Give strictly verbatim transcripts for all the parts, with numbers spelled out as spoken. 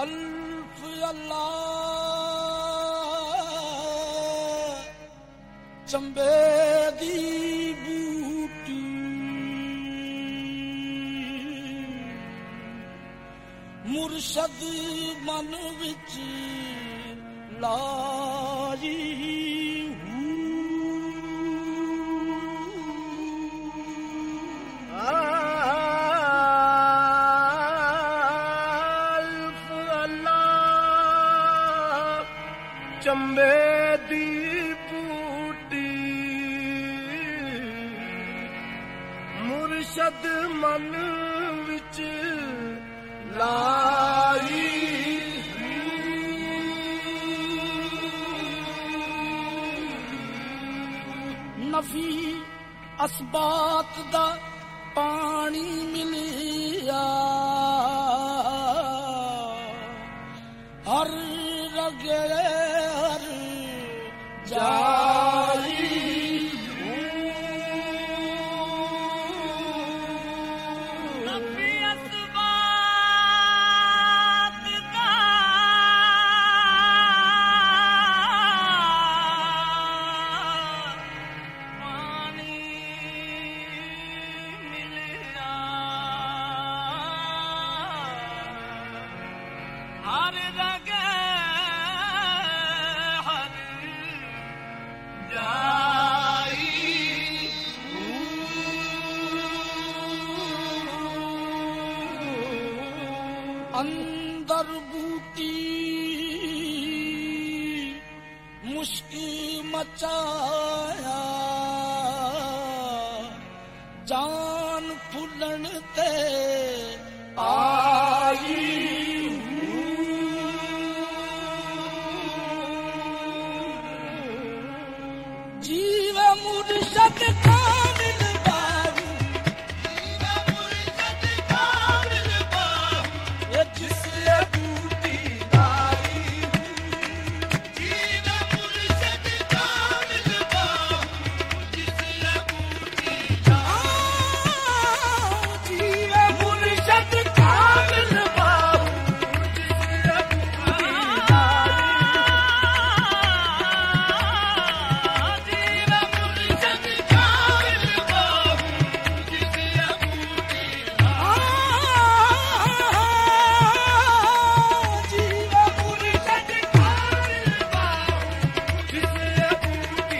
अल्फ अल्लाह चंबे दी बूटी मुर्शद मन विच लाई चंबे दी बूटी मुर्शद मन विच लाई नफी असबात दा पानी मिलिया हर रगड़े हर जाई नफी असबात दा पानी मिलिया हर रगे अंदर बूटी मुश्की मचाया जान फुलन ते आई जीव मुर्शद कामिल बाबू जिसले बूटी लाई जीव मुर्शद कामिल बाबू जिसले बूटी जीव मुर्शद कामिल बाबू जिसले बूटी जीव मुर्शद कामिल बाबू जिसले बूटी जीव मुर्शद कामिल बाबू जिसले बूटी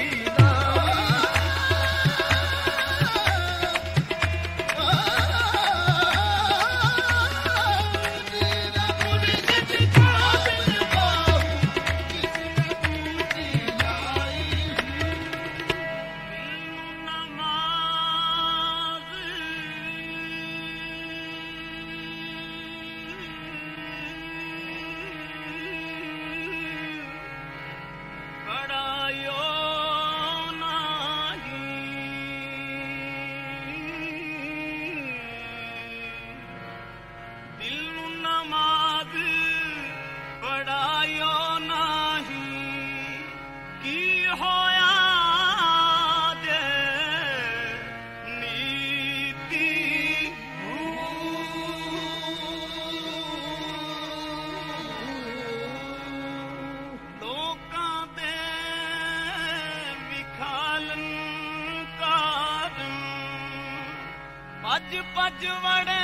पज पज वड़े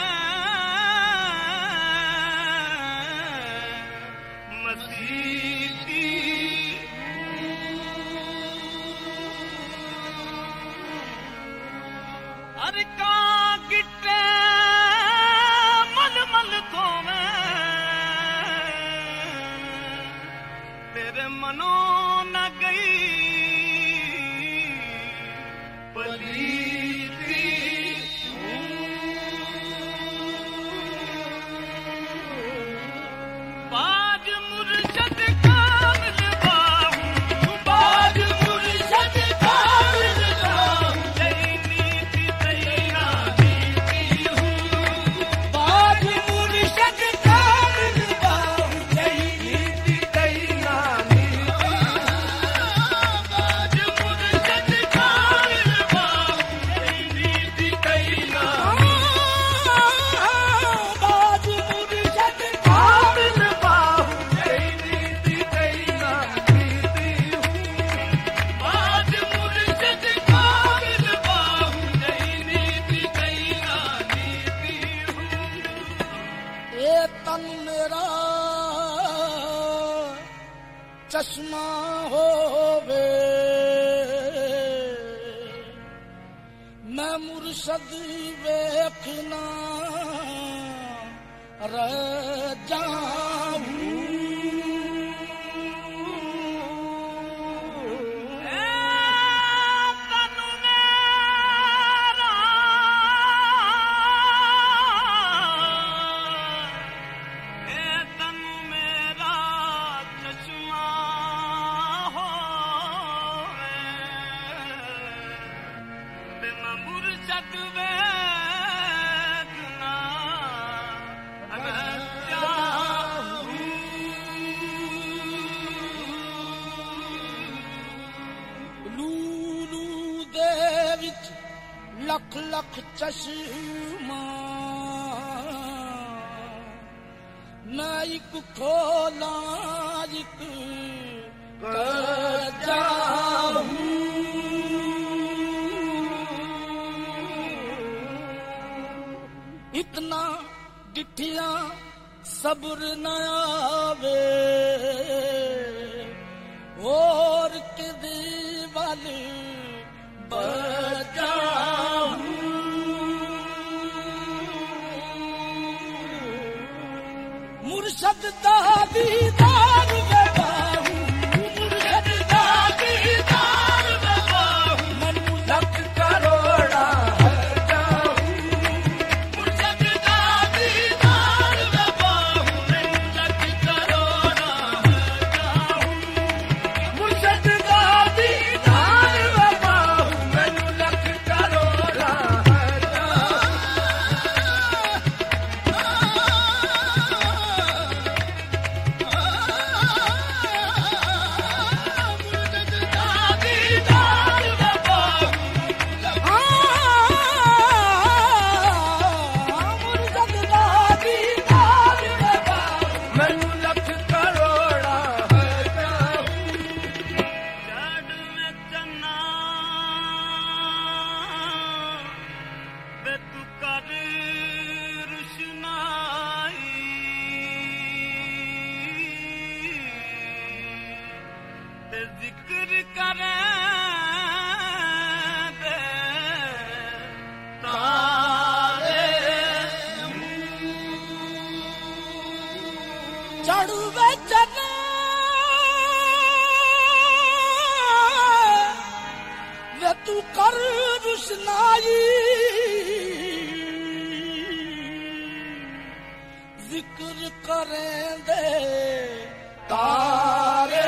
मसीती अरे का गिट्टे मन मन को मैं तेरे मनो न गई पलीती बाज मुर्शद कामिल बाबू बाज मुर्शद कामिल बाबू तेरी नीति तेरा नीति हूँ बाज मुर्शद कामिल बाबू तेरी नीति तेरी नीति चश्मा होवे मैं मुर्शद वेखना रह जाऊं लख लख चश्मा मैं एक खोला एक कर जाऊं इतना डिठिया सब्र न आवे और के दीवाल बजाऊं मुर्शद दा दीदार लगाऊं मुर्शद दा दीदार लगाऊं मनु लख करोड़ा जाऊं मुर्शद दा दीदार लगाऊं मनु लख करोड़ा जाऊं मुर्शद दा दीदार लगाऊं मनु लख करोड़ा जिक्र करें दे तारे चढ़वे चना वे तू कर रुशनाई जिक्र करें दे तारे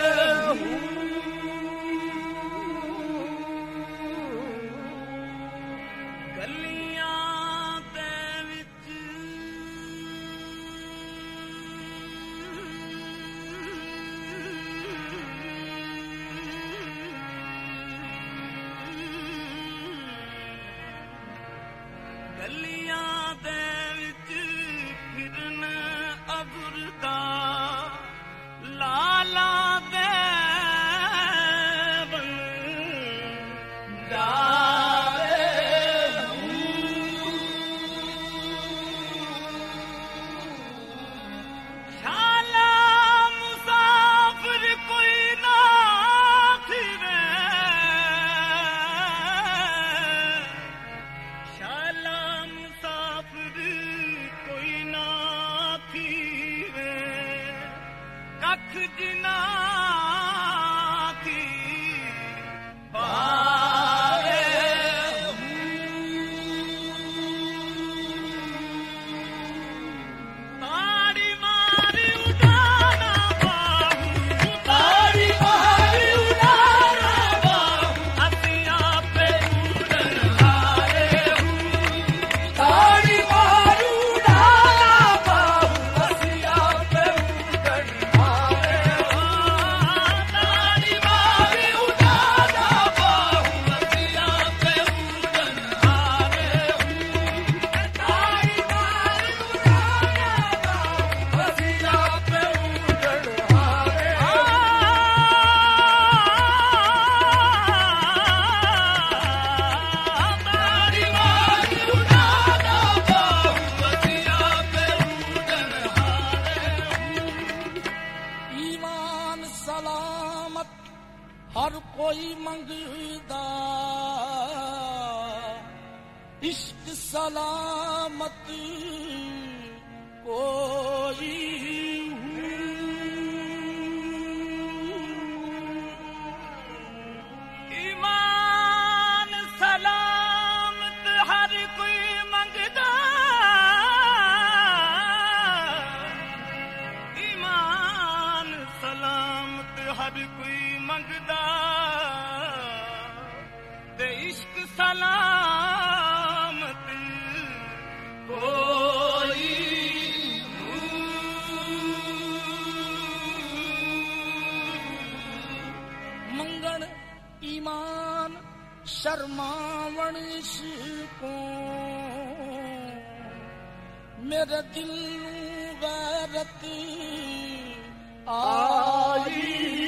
गलियां दे विच फिरन अबुरदा लाला दे बन जावे शाला मुसाफिर कोई ना फिरे शाला मुसाफिर कोई ना थीवे कख जिना थी बारे ताड़ी मारी उड़ाना बाहू ताड़ी मारी उड़ाना बाहू हथिया पे उड़न हारे ताड़ी मारू डाला बाहू हसिया पे उड़न हारे हर कोई मंगदा इश्क सलामत कोई ईमान सलामत हर कोई मंगदा ईमान सलामत हर कोई मंगदा ते इश्क सलामत कोई मंगण ईमान शर्मावण को मेरे दिल गैरत आई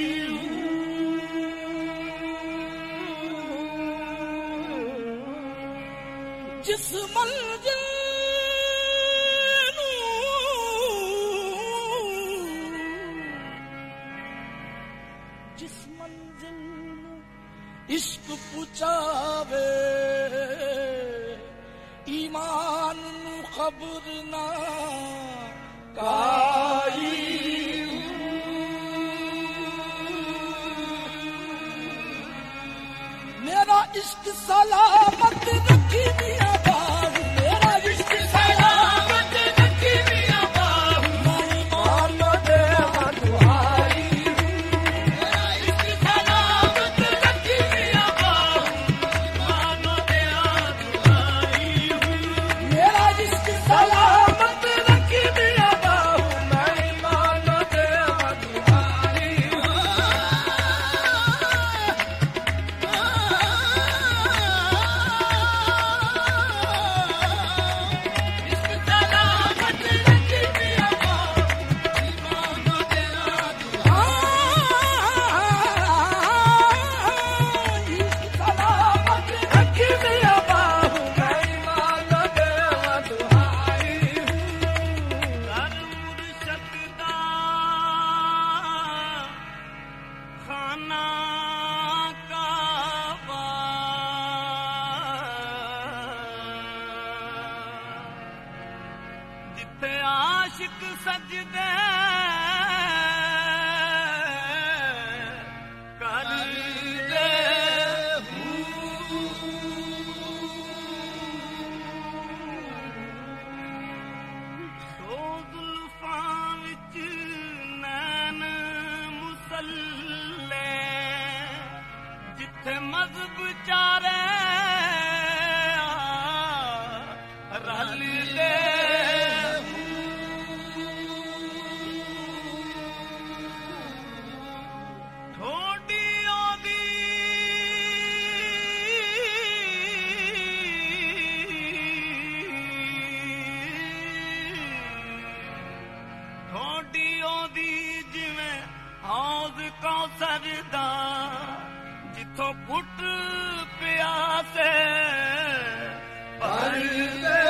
जिस मंजिल जिस मंजिल इश्क पुचावे ईमान नु खबर ना काई मेरा इश्क सलामत रखी दिया बाहू मेरा इश्क सलामत रखी दिया बाहू मैं मान दे दुआई मेरा इश्क सलामत रखी दिया बाहू मान दे दुआई मेरा इश्क सलामत रखी दिया बाहू मैं मान दे दुआई कर मुर्शद दा खाना काबा जिथे आशिक सजदे कर दे सो जुल्फां विच नैन मुसल्ले जिथे मज़हब चारे रल दे थोड़ी ओदी थोड़ी ओदी जिवें हौज़ कौसर दा जिथों पुट प्यासे भर दे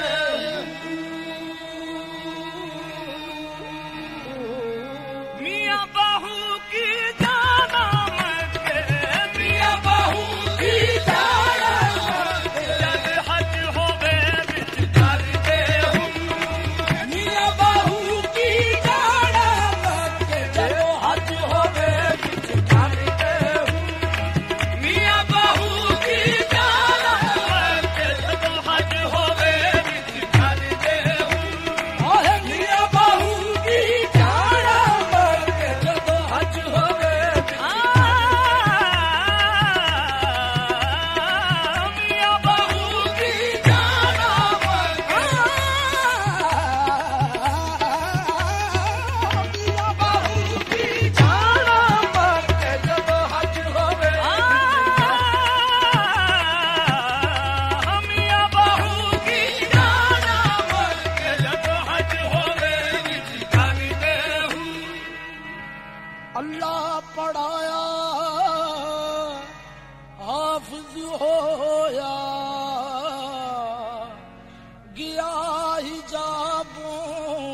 मियां बाहू की जाना मके मियां बाहू की जाना मके जग हज होवे विच कर दे मियां बाहू की जाना मके जदों हज होवे विच कर दे मियां बाहू की जाना मके जदों हज होवे विच कर दे ओहे मियां बाहू की जाना मके जदों हज होवे विच मियां बाहू की जाना मके मियां बाहू की जाना मके जदों हज होवे मियां बाहू की जाना मके जदों हज होवे विच कर दे अल्लाह पढ़ाया हाफिज होया गया हिजाबों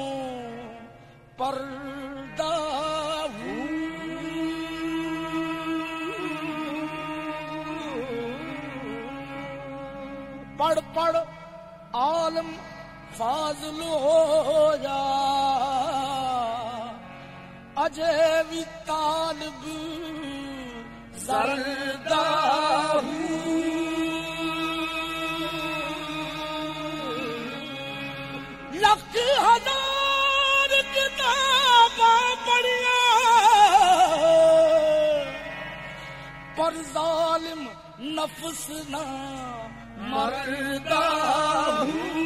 पर्दा हूँ पढ़ आलम फाजिल हो जा, अजय भी तालिब ज़रदा हूँ। लख हजार किताबां पढ़िया पर जालिम नफ्स ना मरदा हूँ।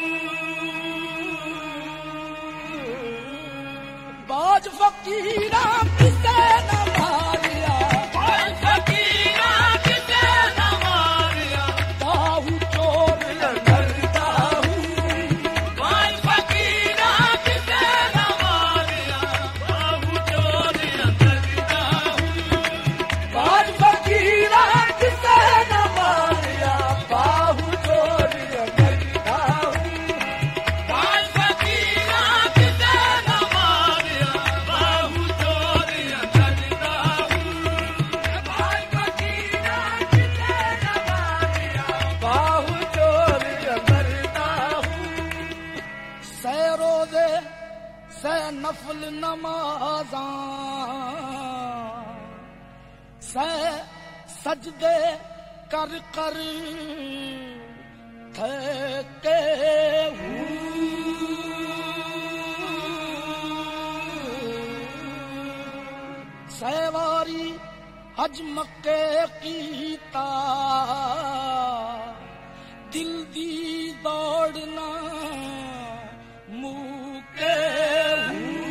बाज फकीरा किसे न मारिया, बाज फकीरा किसे न मारिया, बाहु चोर लड़ता हूँ। बाज फकीरा किसे न मारिया, बाहु चोर लड़ता हूँ। बाज फकीरा किसे न मारिया, बाहु चोर लड़ता हूँ। बाज फकीरा किसे न मारिया, बाहु चोर लड़ता हूँ। बाज फकीरा किसे न मारिया, बाहु चोर लड़ता हूँ। सै रोजे सै नफल नमाज़ां, सै सजदे कर कर थके हूँ। सै वारी हज मक्के कीता, दिल दी दौड़ना मुके हूँ।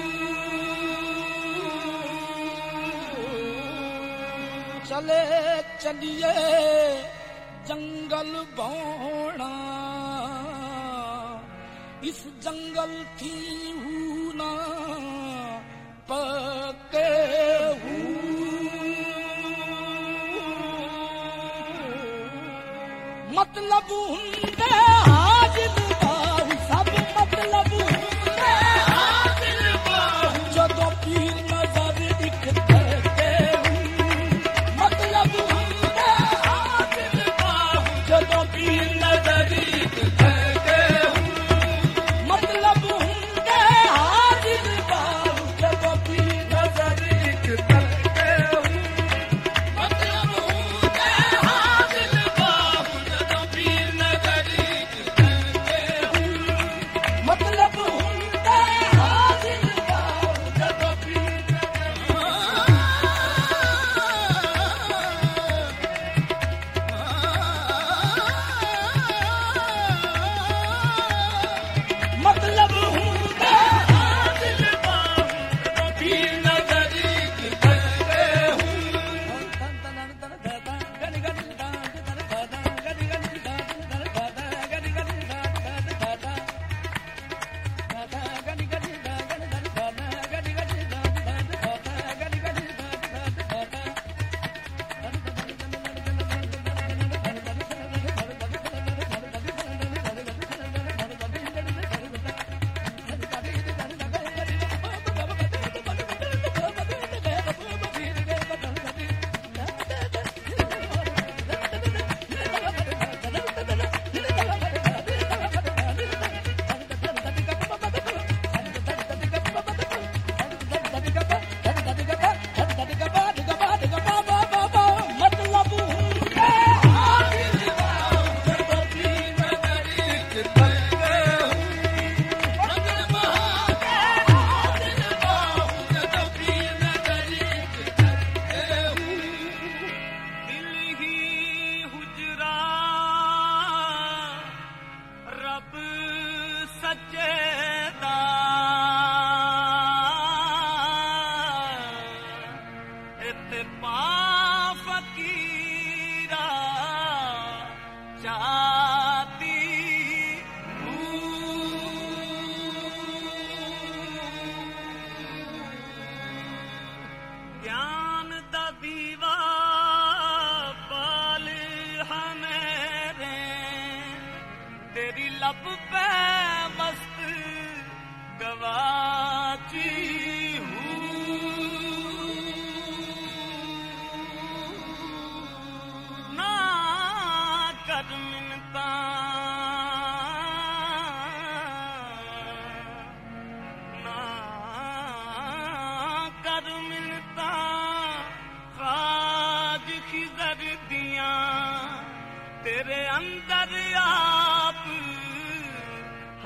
चले चलिए जंगल भोणा, इस जंगल थी हूँ ना पके हूँ। मतलब हुंदे हाजिर बाहु, सब मतलब हुंदे हाजिर बाहु, जदों पीर नजर इक करके हूँ। मतलब हुंदे हाजिर बाहु, जदों पीर नजर इक करके हूँ। मतलब हुंदे हाजिर बाहु, जदों पीर नजर इक करके हूँ। मतलब हुंदे हाजिर बाहु, जदों पीर नजर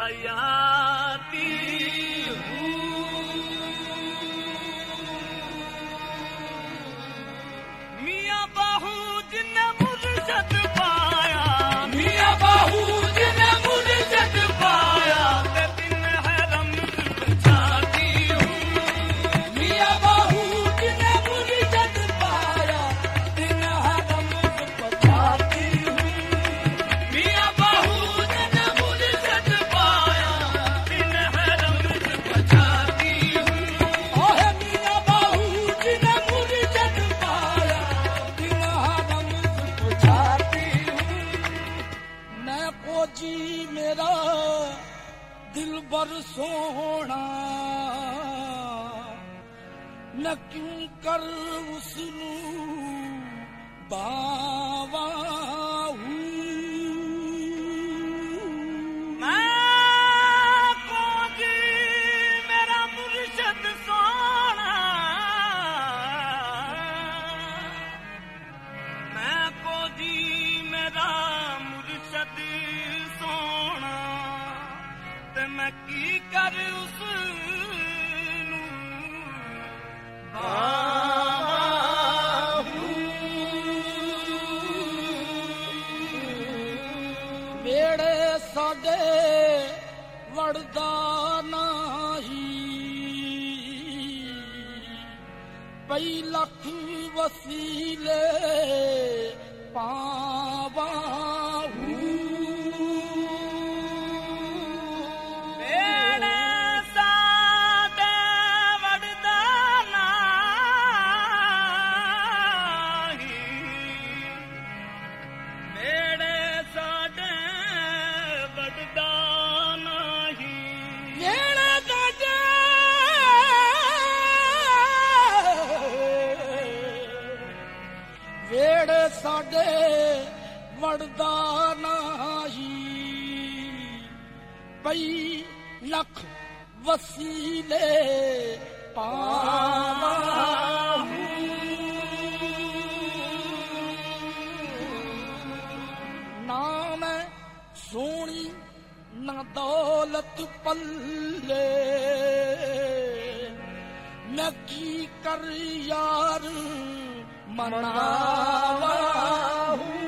हयाती मियाँ बाहू जिन्ने मुर्शद पाया मियाँ बाहू जिन्ने मुर्शद पाया ते दिन है रमज बचाती हूँ मियाँ बाहू जिन्ने मुर्शद पाया दिन हरम बचाती हूँ मियाँ बाहू जिन्ने मुर्शद पाया दिन है रमज बचाती हूँ ओह मियाँ बाहू जिन्ने मुर्शद पाया दिन हरम बचाती हूँ मैं को जी मेरा दिल बर सोना मैं क्यों कर उसनू बावा हूँ मैं को जी मेरा मुर्शद सोना मैं को जी मेरा मुर्शद सोना ते मैं की कर उस बेड़े साडे वड़दा नाही पई लख वसीले पावा हूँ मेरे सादे वड़दा नाही मेरे सादे वड़दा नाही बेड़े साडे वेड़े साडे वड़दा नाही पई लख वसीले पावा हूँ ना मैं सोनी ना दौलत पल्ले मैं की कर यार मनावा हूँ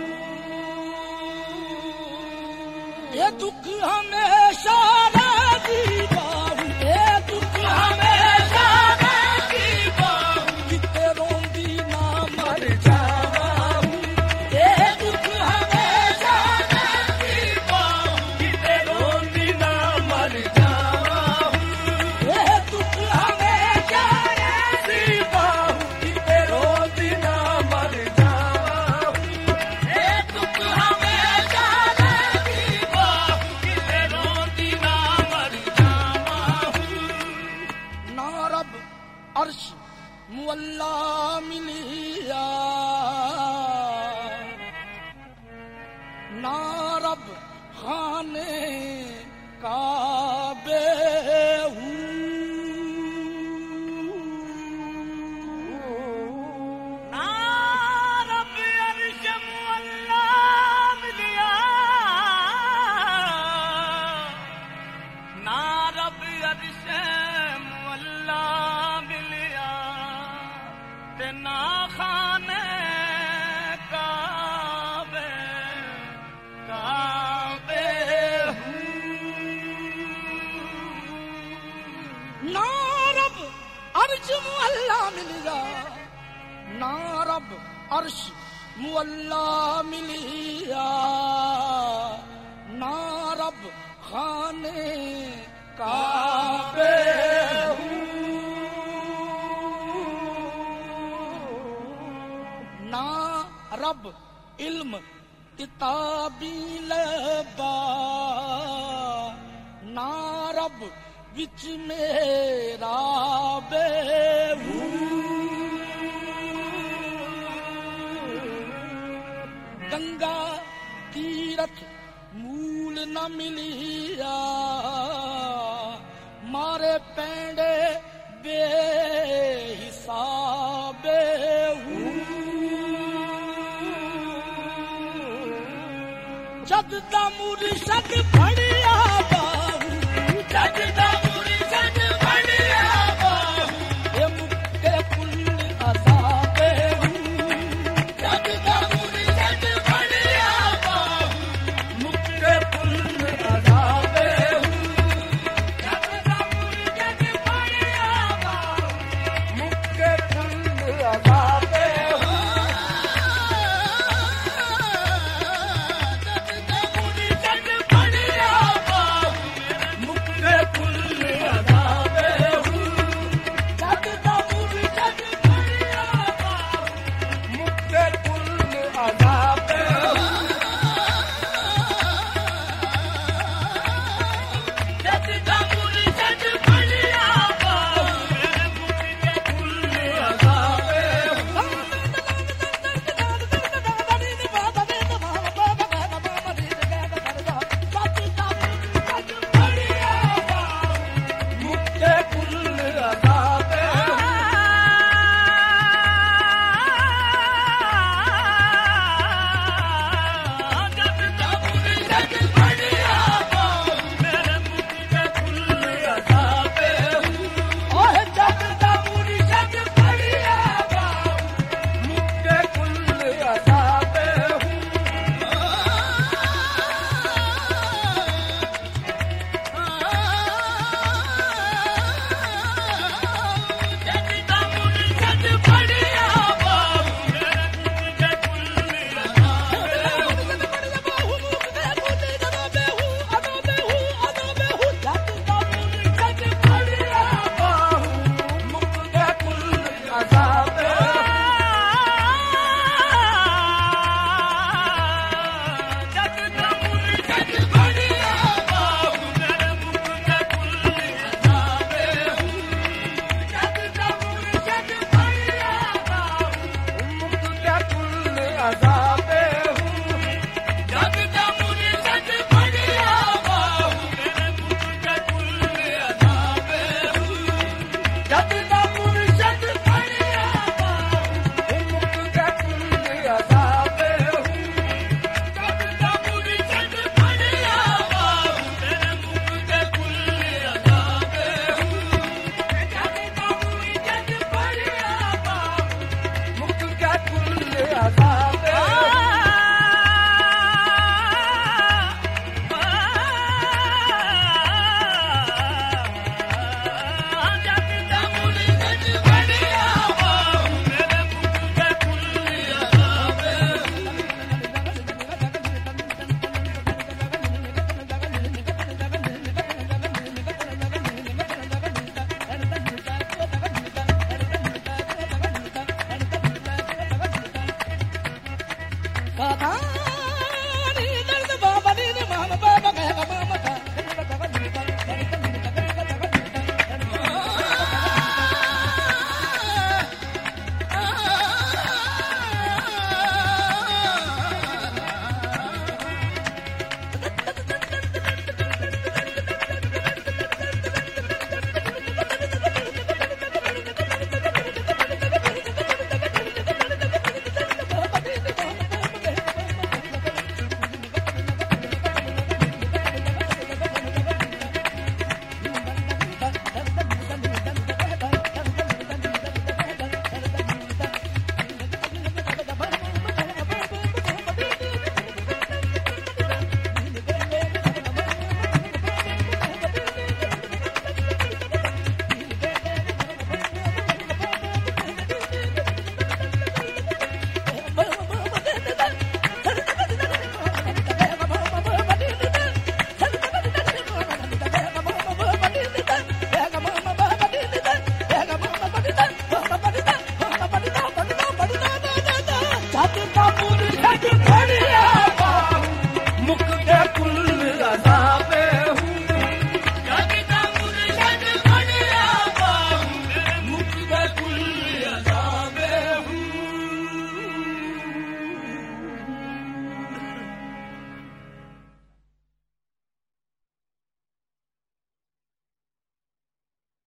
ये दुख हमेशा राजी बाहू ये दुख हमेशा राजी बाहू किते रोंदी ना मर जावा हूँ ये दुख हमेशा राजी बाहू किते रोंदी ना मर जावा हूँ ये दुख हमेशा राजी बाहू किते रोंदी ना मर जावा हूँ ए दुख हमेशा राजी बाहू किते रोंदी ना मर जावा हूँ ना रब अर्श मुअल्ला मिलिया ना रब खाने काबे ना रब अर्श मुअल्ला मिलिया ना रब अर्श मुअल्ला मिलिया ते ना खाने काबे काबे ना रब अर्श मुअल्ला मिलिया ना रब अर्श मुअल्ला मिलिया ना रब खाने काबे ना रब इल्म किताबी लबा ना रब विच मेरा बेहू गंगा तीरथ मूल न मिलिया मारे पेंडे बेहिसाबे जद दा मुर्शद फड़